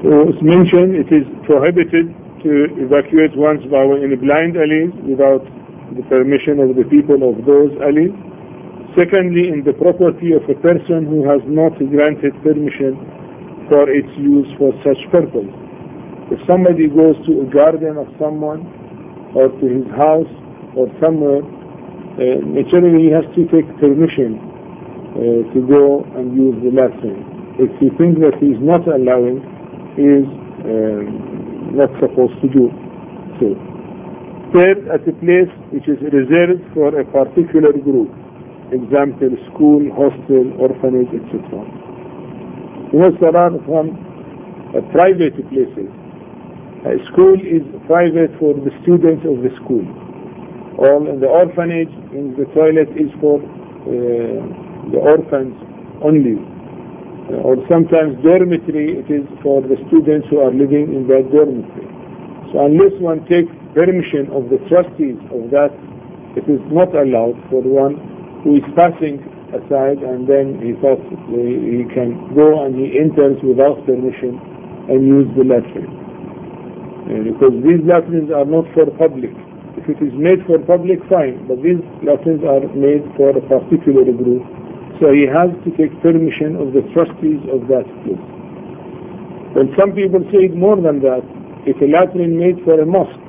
It's mentioned it is prohibited to evacuate one's bowel in blind alleys without the permission of the people of those alleys. Secondly, in the property of a person who has not granted permission for its use for such purpose. If somebody goes to a garden of someone or to his house or somewhere, naturally he has to take permission to go and use the latrine. If he thinks that he is not allowing, he is not supposed to do so. Third, at a place which is reserved for a particular group, example, school, hostel, orphanage, etc. There are some private places. A school is private for the students of the school. Or in the orphanage, in the toilet is for the orphans only. Or sometimes dormitory, it is for the students who are living in that dormitory. So unless one takes permission of the trustees of that, it is not allowed for one who is passing aside and then he thought he can go and he enters without permission and use the latrine. Because these latrines are not for public. If it is made for public, fine, but these latrines are made for a particular group. So he has to take permission of the trustees of that place. And some people say more than that. If a latrine made for a mosque,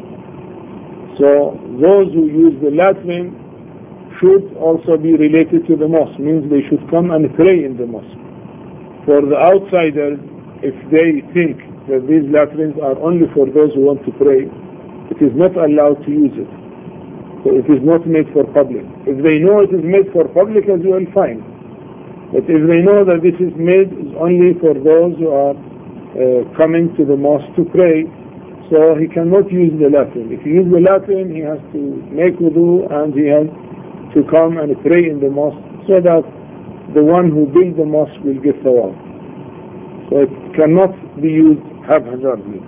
so those who use the latrine should also be related to the mosque, means they should come and pray in the mosque. For the outsiders, if they think that these latrines are only for those who want to pray, it is not allowed to use it. So it is not made for public. If they know it is made for public as well, fine. But if they know that this is made only for those who are coming to the mosque to pray, so he cannot use the latrine. If he uses the latrine, he has to make wudu and he has to come and pray in the mosque so that the one who built the mosque will get thawab. So it cannot be used haphazardly.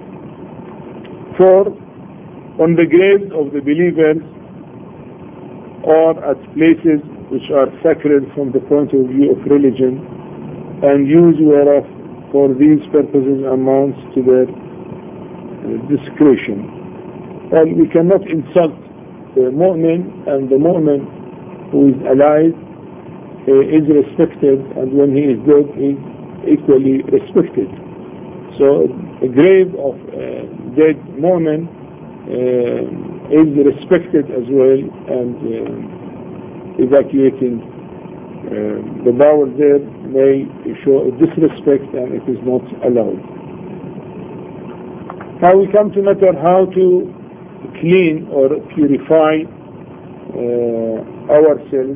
4. On the graves of the believers or at places which are sacred from the point of view of religion, and use whereof for these purposes amounts to their discretion. And we cannot insult the mu'min, and the mu'min who is alive is respected, and when he is dead he is equally respected. So a grave of dead mu'min is respected as well, and evacuating the bowel there may show a disrespect and it is not allowed. Now we come to matter how to clean or purify ourselves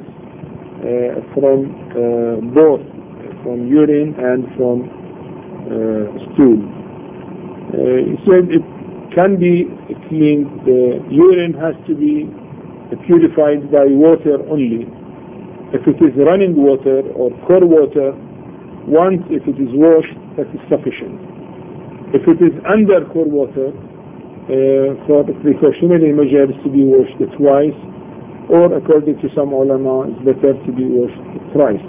from both from urine and from stool. He said it can be cleaned. The urine has to be purified by water only. If it is running water or core water, once if it is washed, that is sufficient. If it is under core water, for precautionary measures to be washed twice, or according to some ulama, it's better to be washed thrice.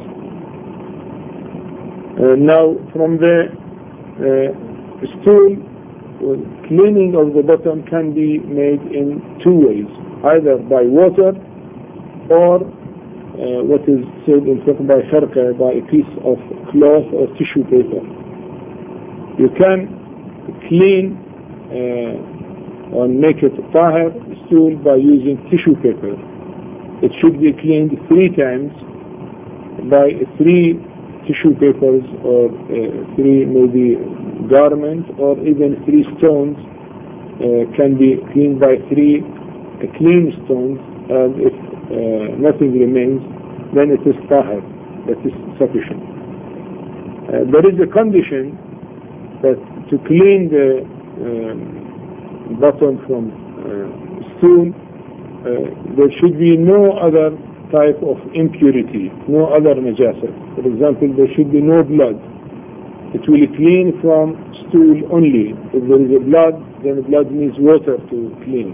Now, from the stool, cleaning of the bottom can be made in two ways, either by water or what is said in fiqh by kharqa, by a piece of cloth or tissue paper. You can clean or make it tahir stool by using tissue paper. It should be cleaned 3 times by 3 tissue papers or 3 maybe garments, or even 3 stones can be cleaned by 3 clean stones, and if nothing remains, then it is tahir, that is sufficient. There is a condition that to clean the bottom from stool, there should be no other type of impurity, no other najasa. For example, there should be no blood. It will clean from stool only. If there is a blood, then blood needs water to clean.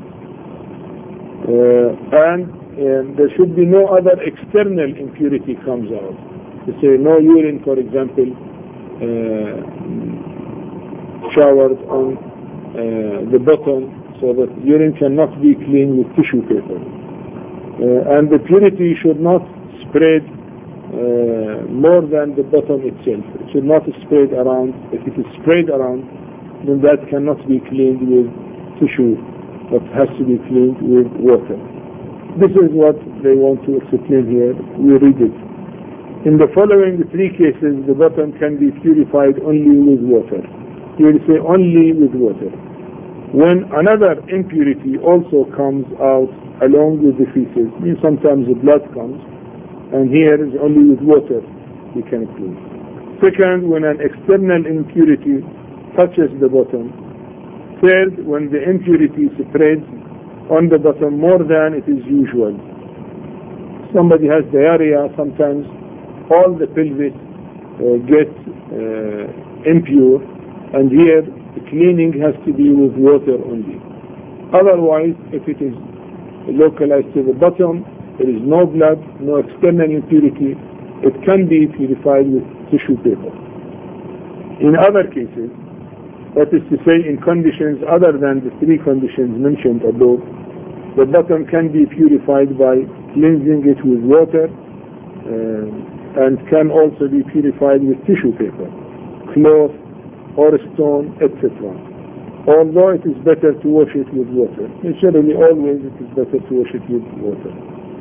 And there should be no other external impurity comes out. To say no urine, for example, showered on the bottom, so that urine cannot be cleaned with tissue paper. And the purity should not spread more than the bottom itself. It should not spread around. If it is spread around, then that cannot be cleaned with tissue, but has to be cleaned with water. This is what they want to explain here. We read it. In the following three cases, the bottom can be purified only with water. He will say only with water. When another impurity also comes out along with the feces, means sometimes the blood comes, and here is only with water we can clean. Second, when an external impurity touches the bottom. Third, when the impurity spreads on the bottom more than it is usual. Somebody has diarrhea, sometimes all the pelvis gets impure, and here the cleaning has to be with water only. Otherwise, if it is localized to the bottom, there is no blood, no external impurity, it can be purified with tissue paper. In other cases, that is to say in conditions other than the three conditions mentioned above, the bottom can be purified by cleansing it with water, and can also be purified with tissue paper, cloth or stone, etc. Although it is better to wash it with water. Naturally, always it is better to wash it with water.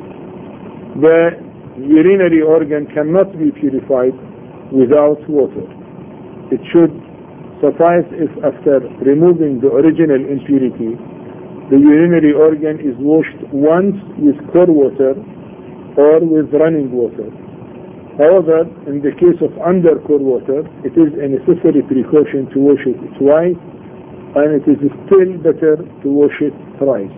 The urinary organ cannot be purified without water. It should suffice if after removing the original impurity, the urinary organ is washed once with cold water or with running water. However, in the case of under cold water, it is a necessary precaution to wash it twice, and it is still better to wash it thrice.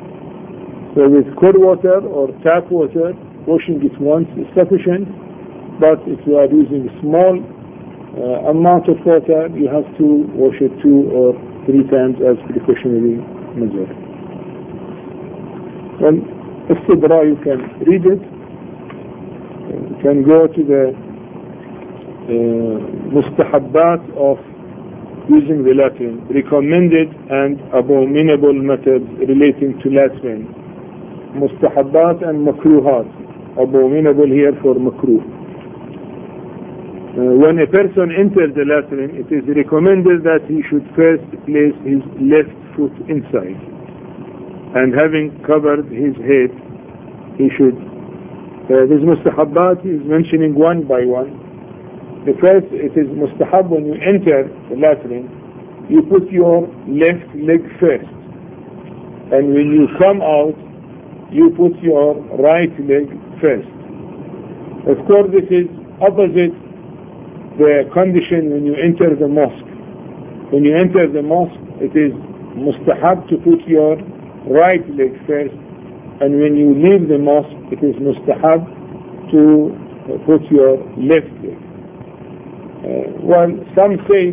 So with cold water or tap water, washing it once is sufficient, but if you are using a small amount of water, you have to wash it 2 or 3 times as precautionary measure. Well, istidra, you can read it. You can go to the mustahabbat of using the latrine, recommended and abominable methods relating to latrine. Mustahabbat and makruhat. Abominable here for makruh. When a person enters the latrine, it is recommended that he should first place his left foot inside, and having covered his head, he should. This mustahabbat is mentioning one by one. The first, it is mustahab when you enter the latrine, you put your left leg first, and when you come out, you put your right leg first. Of course, this is opposite the condition when you enter the mosque. When you enter the mosque, it is mustahab to put your right leg first, and when you leave the mosque, it is mustahab to put your left leg. Well, some say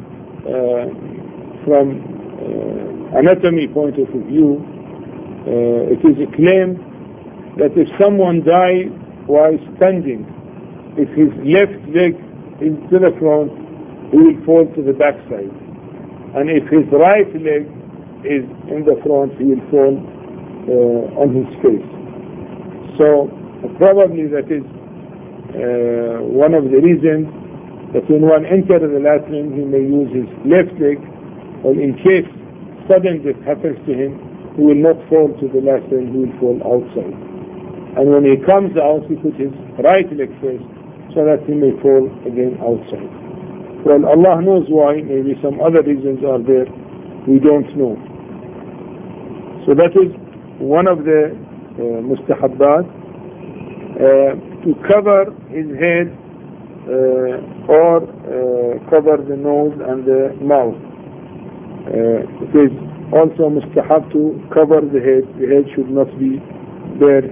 from anatomy point of view, it is claimed that if someone dies while standing, if his left leg is to the front, he will fall to the backside, and if his right leg is in the front, he will fall on his face. So probably that is one of the reasons that when one enters the latrine, he may use his left leg, or in case sudden death happens to him, he will not fall to the latrine, he will fall outside. And when he comes out, he puts his right leg first, so that he may fall again outside. Well, Allah knows why. Maybe some other reasons are there, we don't know. So that is one of the mustahabbat, to cover his head or cover the nose and the mouth. It is also mustahab to cover the head. The head should not be bare.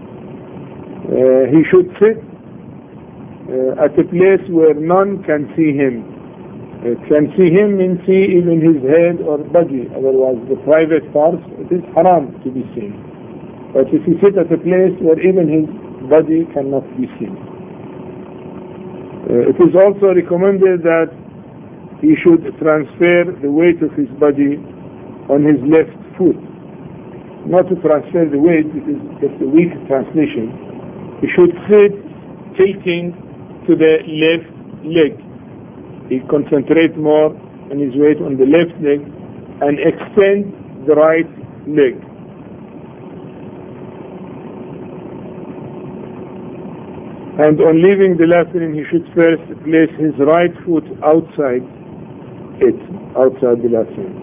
He should sit at a place where none can see him. Can see him means see even his head or body. Otherwise, the private parts, it is haram to be seen. But if he sits at a place where even his body cannot be seen. It is also recommended that he should transfer the weight of his body on his left foot. Not to transfer the weight, it is just a weak translation. He should sit tilting to the left leg. He concentrates more on his weight on the left leg and extend the right leg. And on leaving the latrine, he should first place his right foot outside the latrine.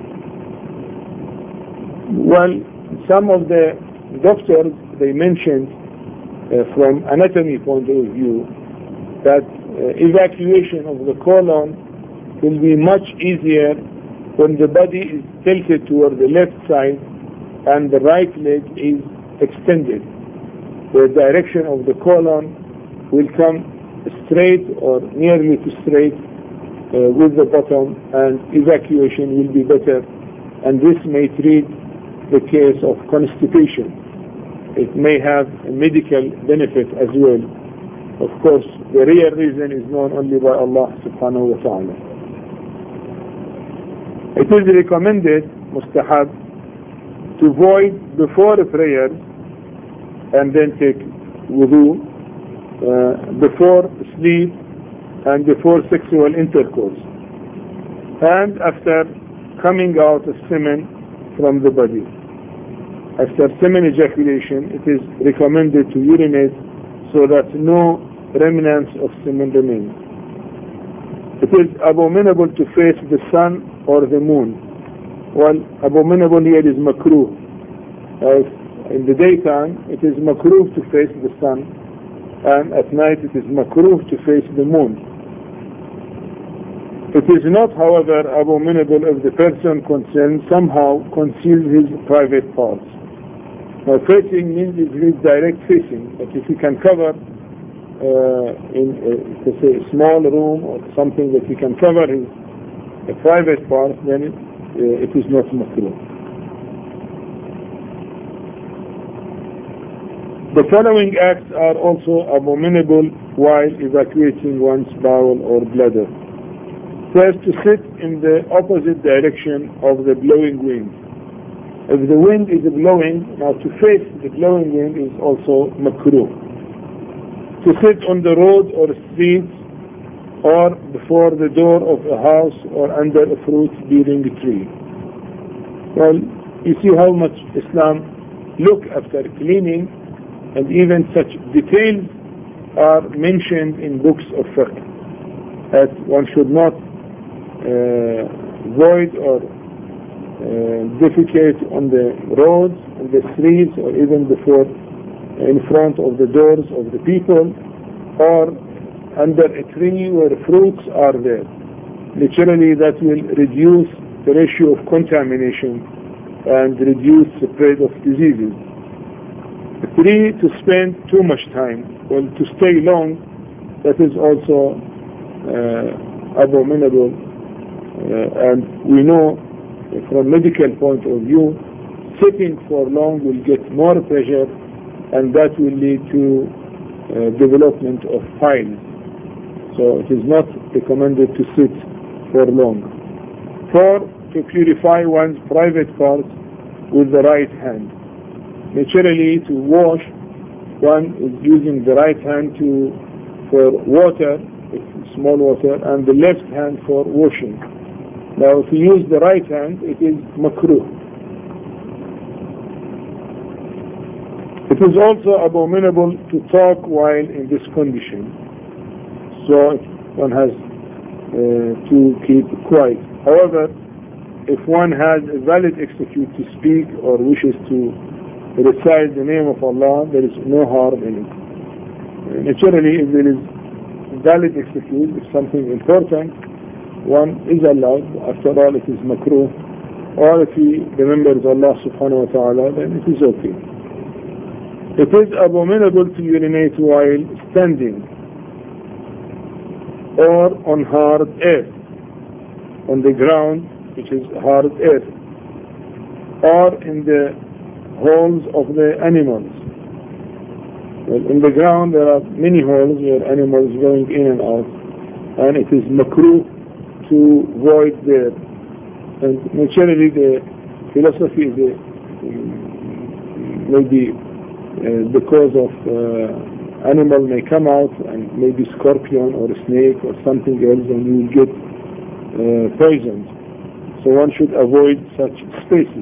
Well, some of the doctors, they mentioned from anatomy point of view that evacuation of the colon will be much easier when the body is tilted toward the left side and the right leg is extended. The direction of the colon will come straight or nearly to straight with the bottom, and evacuation will be better, and this may treat the case of constipation. It may have a medical benefit as well. Of course, the real reason is known only by Allah subhanahu wa ta'ala. It is recommended, mustahab, to void before prayer and then take wudu, before sleep and before sexual intercourse, and after coming out of semen from the body. After semen ejaculation, it is recommended to urinate so that no remnants of semen remain. It is abominable to face the sun or the moon. Well, abominable here is makruh. In the daytime, it is makruh to face the sun, and at night it is makruh to face the moon. It is not, however, abominable if the person concerned somehow conceals his private parts. Now, facing means it is direct facing, but if you can cover in say a small room or something that he can cover his private part, then it is not makruh. The following acts are also abominable while evacuating one's bowel or bladder. First, to sit in the opposite direction of the blowing wind. If the wind is blowing, now to face the blowing wind is also makruh. To sit on the road or street or before the door of a house or under a fruit-bearing tree. Well, you see how much Islam look after cleaning, and even such details are mentioned in books of fiqh, that one should not void or defecate on the roads, on the streets, or even before in front of the doors of the people, or under a tree where fruits are there. Literally, that will reduce the ratio of contamination and reduce the spread of diseases. 3, to spend too much time. Well, to stay long, that is also abominable, and we know from medical point of view, sitting for long will get more pressure, and that will lead to development of piles. So it is not recommended to sit for long. 4, to purify one's private parts with the right hand. Naturally, to wash, one is using the right hand for water, small water, and the left hand for washing. Now, if you use the right hand, it is makruh. It is also abominable to talk while in this condition. So one has to keep quiet. However, if one has a valid excuse to speak or wishes to recite the name of Allah, there is no harm in it. Naturally, if there is valid excuse, if something important, one is allowed. After all, it is makruh. Or if he remembers Allah subhanahu wa ta'ala, then it is okay. It is abominable to urinate while standing or on hard earth, on the ground, which is hard earth, or in the holes of the animals. Well, in the ground there are many holes where animals going in and out, and it is makruh to void there. And naturally the philosophy is maybe because of animal may come out, and maybe scorpion or a snake or something else, and you will get poisoned. So one should avoid such spaces.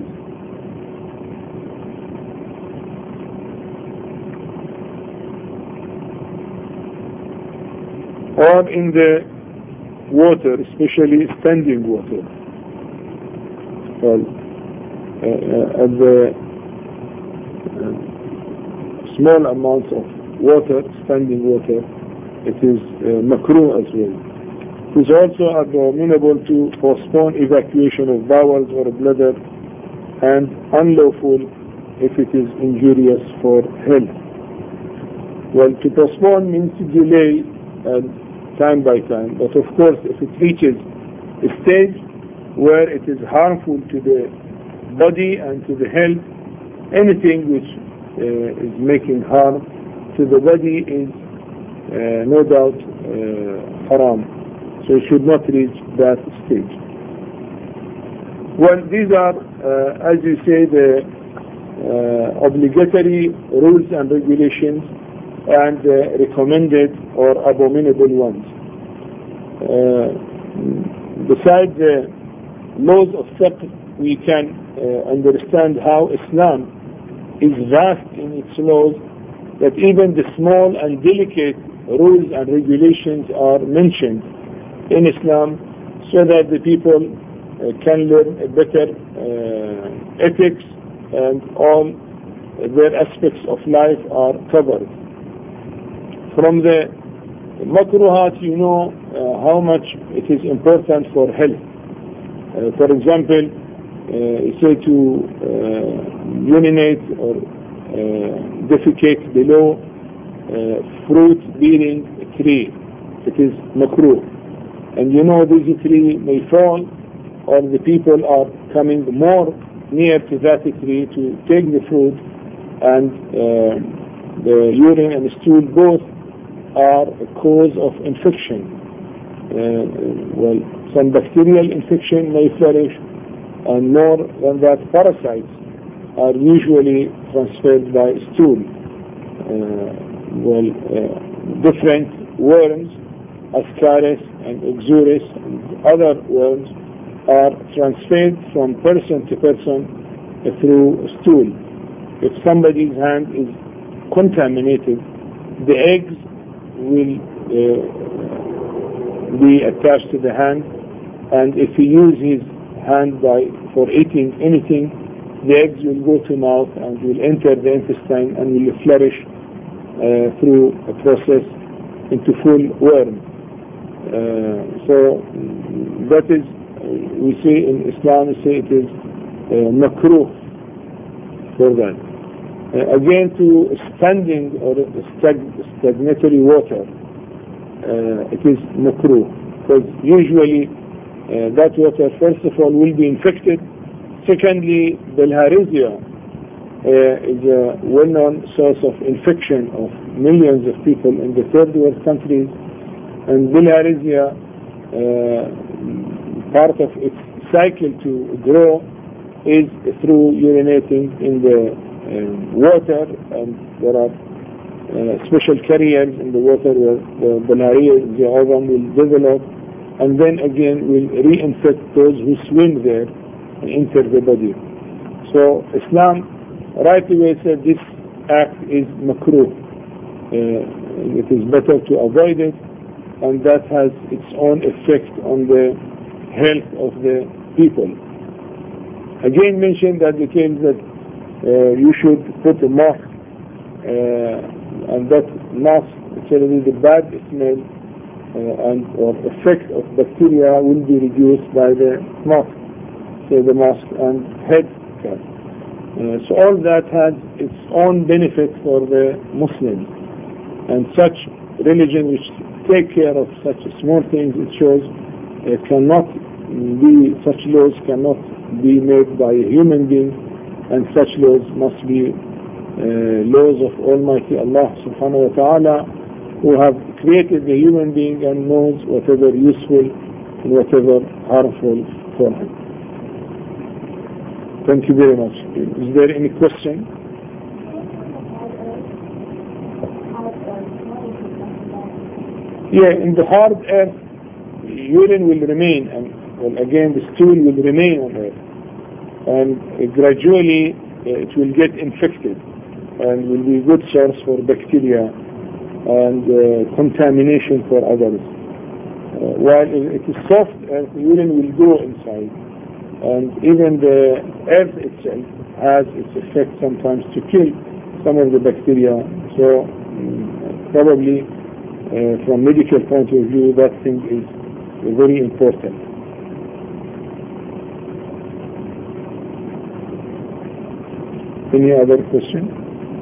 Or in the water, especially standing water. Well, at the small amounts of water, standing water, it is makruh as well. It is also abominable to postpone evacuation of bowels or bladder, and unlawful if it is injurious for health. Well, to postpone means to delay time by time, but of course if it reaches a stage where it is harmful to the body and to the health, anything which is making harm to the body is no doubt haram. So it should not reach that stage. Well, these are, as you say, the obligatory rules and regulations and recommended or abominable ones. Besides the laws of fiqh, we can understand how Islam is vast in its laws, that even the small and delicate rules and regulations are mentioned in Islam, so that the people can learn a better ethics, and all their aspects of life are covered. From the makruhat, you know how much it is important for health. For example, say to urinate or defecate below fruit-bearing tree. It is makruh. And you know this tree may fall, or the people are coming more near to that tree to take the fruit, and the urine and the stool both are a cause of infection. Well, some bacterial infection may flourish, and more than that, parasites are usually transferred by stool. Different worms, Ascaris and Oxurus and other worms, are transferred from person to person through stool. If somebody's hand is contaminated, the eggs will be attached to the hand, and if he uses his hand for eating anything, the eggs will go to mouth and will enter the intestine and will flourish through a process into full worm. So that is, we say in Islam, we say it is makruh for that. Again, to standing or stagnatory water, it is makruh, because usually that water, first of all, will be infected. Secondly, bilharzia is a well-known source of infection of millions of people in the third world countries, and bilharzia, part of its cycle to grow is through urinating in the water, and there are special carriers in the water where the bilharzia ovum will develop, and then again will reinfect those who swim there and enter the body. So Islam right away said this act is makruh. It is better to avoid it, and that has its own effect on the health of the people. Again, mentioned that the case that you should put a mask, and that mask, actually the bad smell or effect of bacteria will be reduced by the mask. So the mask and head cap. So all that has its own benefit for the Muslims, and such religion which take care of such small things, it shows it cannot be, such laws cannot be made by a human being, and such laws must be laws of Almighty Allah subhanahu wa ta'ala, who have created the human being and knows whatever useful in whatever harmful form. Thank you very much. Is there any question? Yeah, in the hard earth, urine will remain, and well, again, the stool will remain on earth, and gradually it will get infected, and will be a good source for bacteria and contamination for others. While it is soft earth, urine will go inside, and even the earth itself has its effect sometimes to kill some of the bacteria. So probably from medical point of view, that thing is very important. Any other question?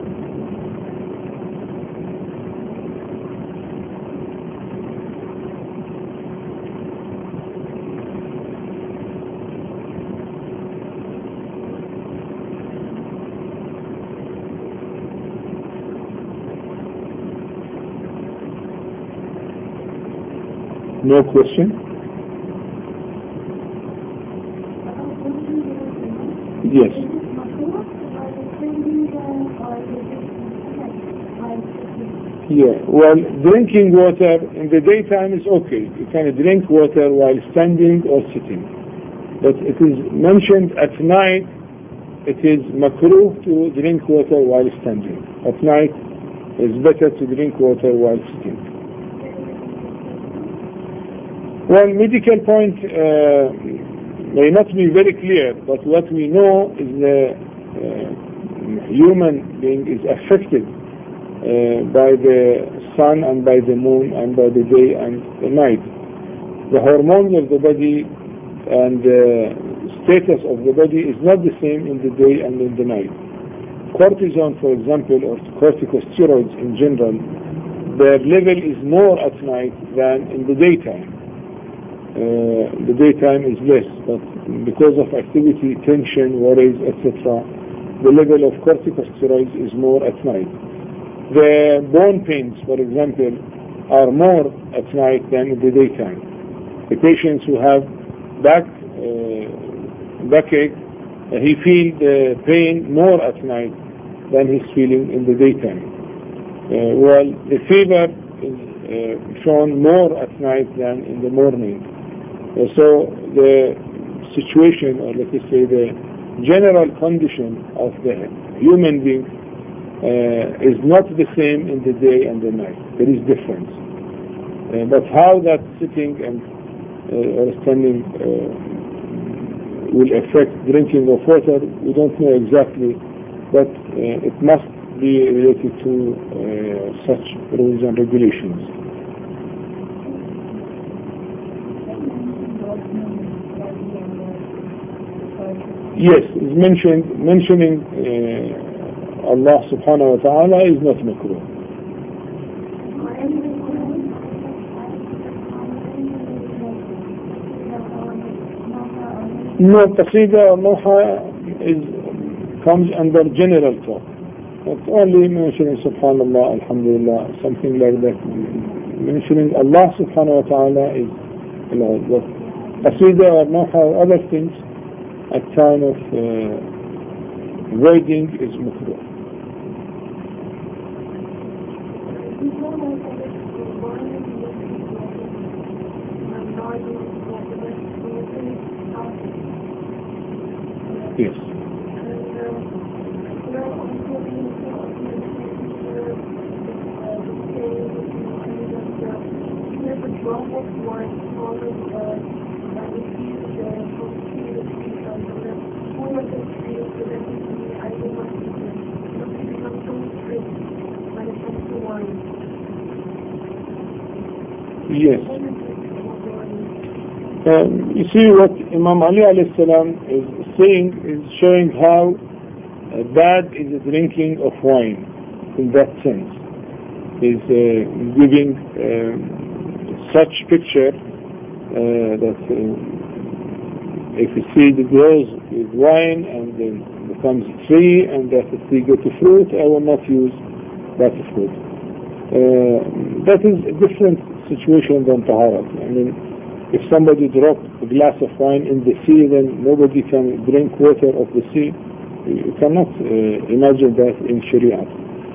No question? Yes. Yeah, well, drinking water in the daytime is okay. You can drink water while standing or sitting. But it is mentioned at night, it is makruh to drink water while standing. At night, it's better to drink water while sitting. Well, medical point may not be very clear, but what we know is the human being is affected by the sun and by the moon and by the day and the night. The hormones of the body and the status of the body is not the same in the day and in the night. Cortisone, for example, or corticosteroids in general, their level is more at night than in the daytime. The daytime is less, but because of activity, tension, worries, etc., the level of corticosteroids is more at night. The bone pains, for example, are more at night than in the daytime. The patients who have backache, he feels the pain more at night than he's feeling in the daytime. Well, the fever is shown more at night than in the morning. So the situation, or let us say the general condition of the human being is not the same in the day and the night. There is difference. But how that sitting and or standing will affect drinking of water, we don't know exactly, but it must be related to such rules and regulations. Yes, mentioning Allah subhanahu wa ta'ala is not makruh. No, qasida or noha comes under general talk. Not only mentioning subhanallah, alhamdulillah, something like that. Mentioning Allah subhanahu wa ta'ala is allowed. But qasida or noha or other things at time of writing is makruh. Yes. Yes. You see what Imam Ali alayhi salam is saying is showing how bad is the drinking of wine in that sense. He's giving such picture that if a seed grows with wine and then becomes a tree, and that the tree gets a fruit, I will not use that fruit. That is a different situation than taharat. I mean, if somebody dropped a glass of wine in the sea, then nobody can drink water of the sea. You cannot imagine that in Sharia.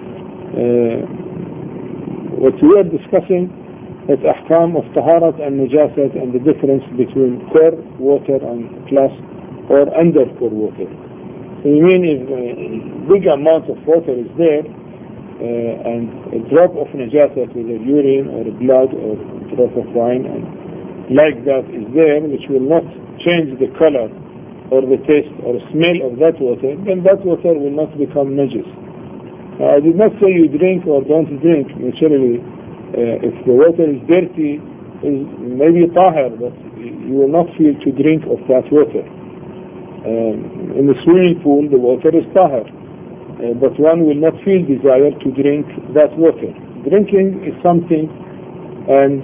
What we are discussing is ahkam of taharat and najasat and the difference between pure water and plus or under pure water. So you mean if a big amount of water is there and a drop of najasat, whether urine or blood or a drop of wine, and like that is there, which will not change the color or the taste or smell of that water, then that water will not become najis. I did not say you drink or don't drink. Naturally, if the water is dirty, is maybe tahir, but you will not feel to drink of that water. In the swimming pool, the water is tahir, but one will not feel desire to drink that water. Drinking is something, and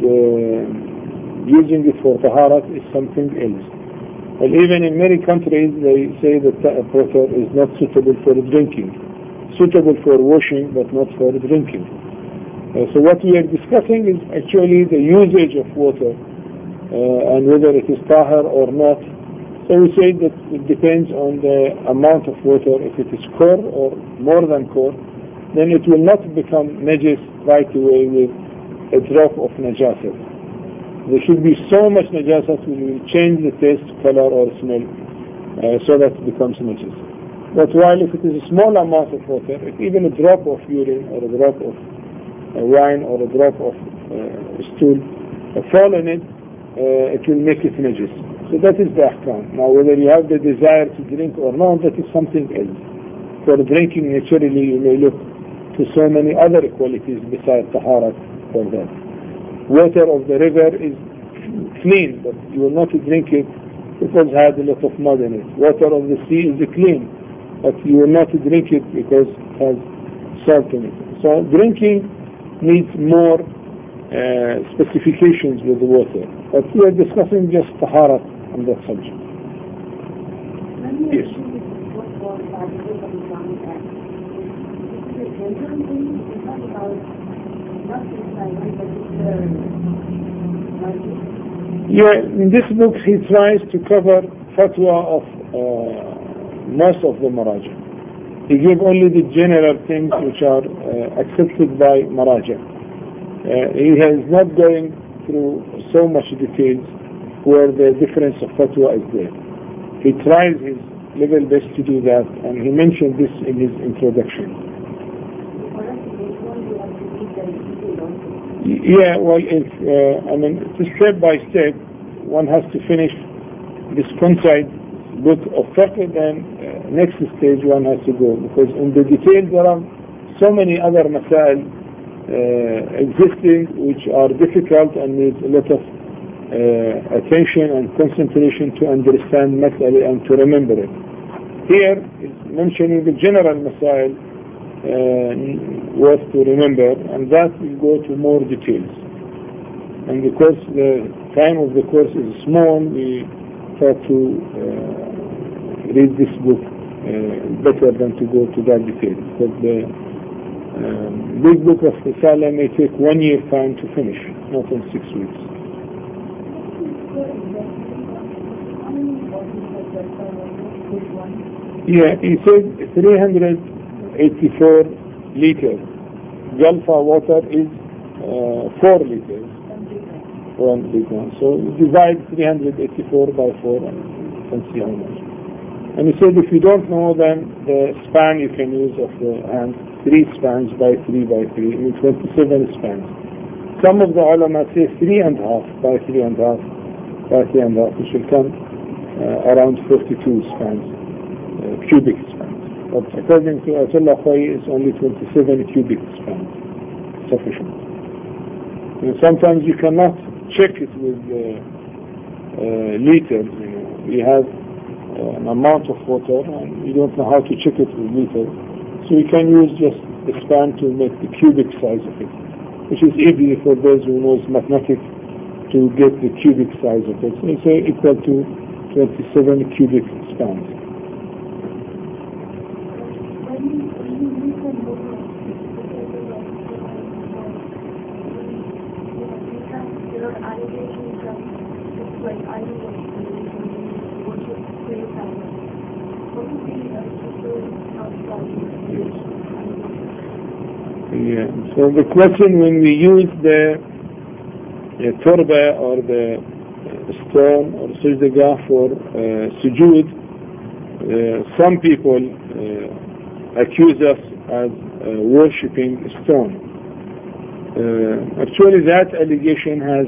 using it for taharat is something else. And even in many countries, they say that water is not suitable for drinking. Suitable for washing, but not for drinking. So what we are discussing is actually the usage of water and whether it is tahir or not. So we say that it depends on the amount of water. If it is core or more than core, then it will not become najis right away with a drop of najasat. There should be so much najasat which will change the taste, color or smell so that it becomes najis. But while if it is a small amount of water, if even a drop of urine or a drop of wine or a drop of stool fall in it, it will make it najis. So that is the ahkam. Now whether you have the desire to drink or not, that is something else. For drinking, naturally you may look to so many other qualities besides taharat for that. Water of the river is clean, but you will not drink it because it has a lot of mud in it. Water of the sea is clean, but you will not drink it because it has salt in it. So drinking needs more specifications with the water. But we are discussing just taharat on that subject. Yes. Yeah, in this book he tries to cover fatwa of most of the maraja. He gave only the general things which are accepted by maraja. He is not going through so much details where the difference of fatwa is there. He tries his level best to do that, and he mentioned this in his introduction. Yeah, well, step by step, one has to finish this concise book of fiqh, then next stage one has to go, because in the details there are so many other masail existing which are difficult and need a lot of attention and concentration to understand mas'ala and to remember it. Here is mentioning the general masail worth to remember, and that will go to more details. And because the time of the course is small, we try to read this book better than to go to that detail. Because the big book of Risala may take 1 year time to finish, not in 6 weeks. Yeah, he said 384 liters. Jalfa water is 4 liters. 1 liter. So divide 384 by 4 and you can see how much. And he said if you don't know, then the span you can use of the hand, 3 spans by 3 by 3, means 27 spans. Some of the ulama say 3.5 by 3.5 by 3.5, which will come around 42 spans, cubic spans. But according to Ayatollah Khoi, it's only 27 cubic spans, sufficient. And sometimes you cannot check it with liters. You have an amount of water and you don't know how to check it with liters. So you can use just the span to make the cubic size of it, which is easy for those who knows mathematics to get the cubic size of it. So it's equal to 27 cubic spans. like idol worship praise and what would be Yeah. So the question, when we use the turba or the stone or sujdagah for sujood, some people accuse us as worshipping stone. Actually, that allegation has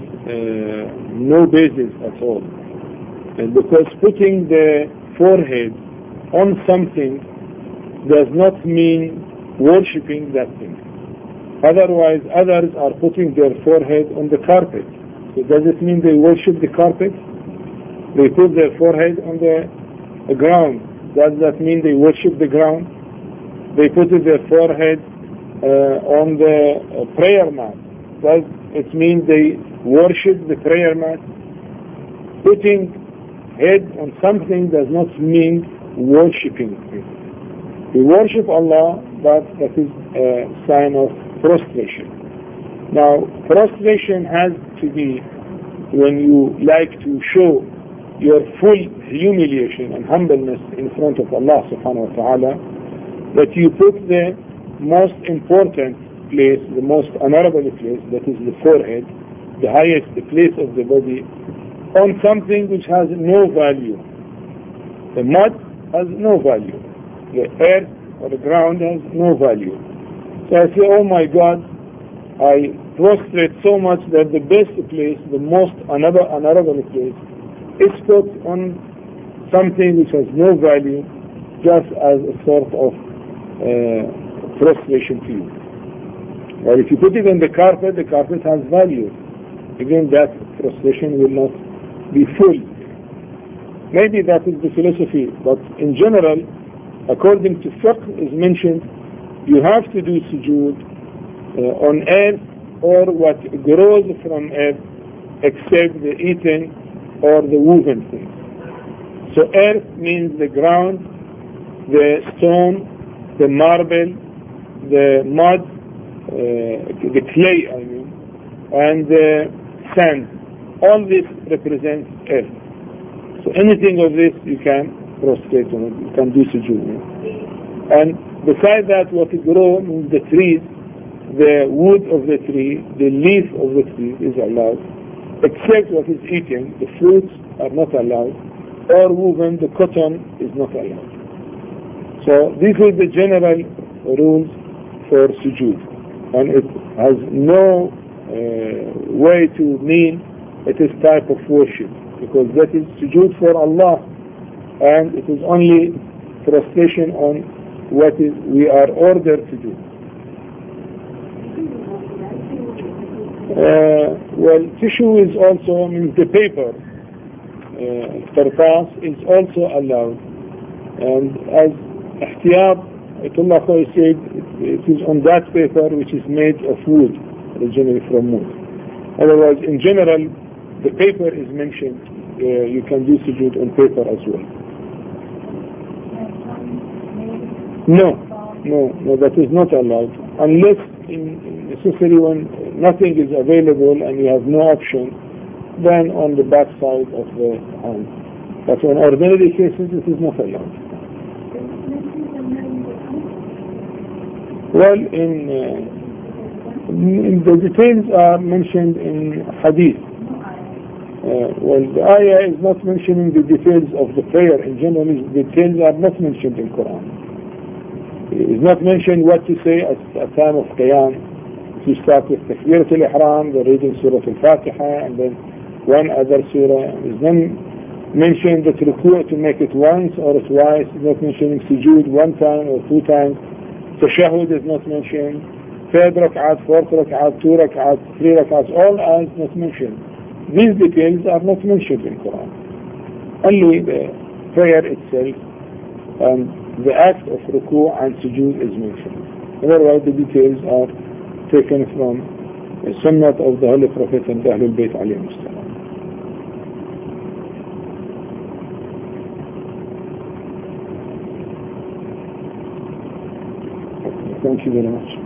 no basis at all, because putting the forehead on something does not mean worshipping that thing. Otherwise, others are putting their forehead on the carpet. So does it mean they worship the carpet? They put their forehead on the ground. Does that mean they worship the ground? They put their forehead on the prayer mat. Does it mean they worship the prayer mat? Putting head on something does not mean worshipping it. We worship Allah, but that is a sign of prostration. Now, prostration has to be when you like to show your full humiliation and humbleness in front of Allah subhanahu wa ta'ala, that you put the most important place, the most honorable place, that is the forehead, the highest place of the body, on something which has no value. The mud has no value. The earth or the ground has no value. So I say, oh my God, I prostrate so much that the best place, the most honorable place, is put on something which has no value, just as a sort of prostration to you. Or if you put it on the carpet has value. Again, that prostration will not be full. Maybe that is the philosophy, but in general, according to fiqh is mentioned, you have to do sujood on earth or what grows from earth, except the eaten or the woven things. So earth means the ground, the stone, the marble, the mud, the clay, I mean, and the sand. All this represents earth. So anything of this you can prostrate on it, you can do sujood. And besides that, what grows means the trees, the wood of the tree, the leaf of the tree is allowed, except what is eaten. The fruits are not allowed, or woven, the cotton is not allowed. So these are the general rules for sujood, and it has no way to mean it is type of worship, because that is sujood for Allah, and it is only prostration on what is we are ordered to do. Well, tissue is also, means the paper, tartas is also allowed, and as ihtiyab, Ayatollah Khoy said, it is on that paper which is made of wood, originally from wood. Otherwise, in general, the paper is mentioned, you can do sujood on paper as well. No, that is not allowed, unless necessarily when nothing is available and you have no option, then on the back side of the hand. But in ordinary cases, it is not allowed. Well, in the details are mentioned in hadith. Well, the ayah is not mentioning the details of the prayer. In general, the details are not mentioned in Quran. It is not mentioned what to say at a time of Qiyam. If you start with Takbirat al-Ihram, the reading Surah Al-Fatiha, and then one other surah. It is not mentioned that ruku' to make it once or twice. It is not mentioning sujood one time or two times. Tashahud is not mentioned. Third rak'at, fourth rak'at, two rak'at, three rak'at, all are not mentioned. These details are not mentioned in Quran. Only the prayer itself and the act of ruku' and sujood is mentioned. Otherwise, the details are taken from the sunnah of the Holy Prophet and the Ahlul Bayt alayhim salam. Thank you very much.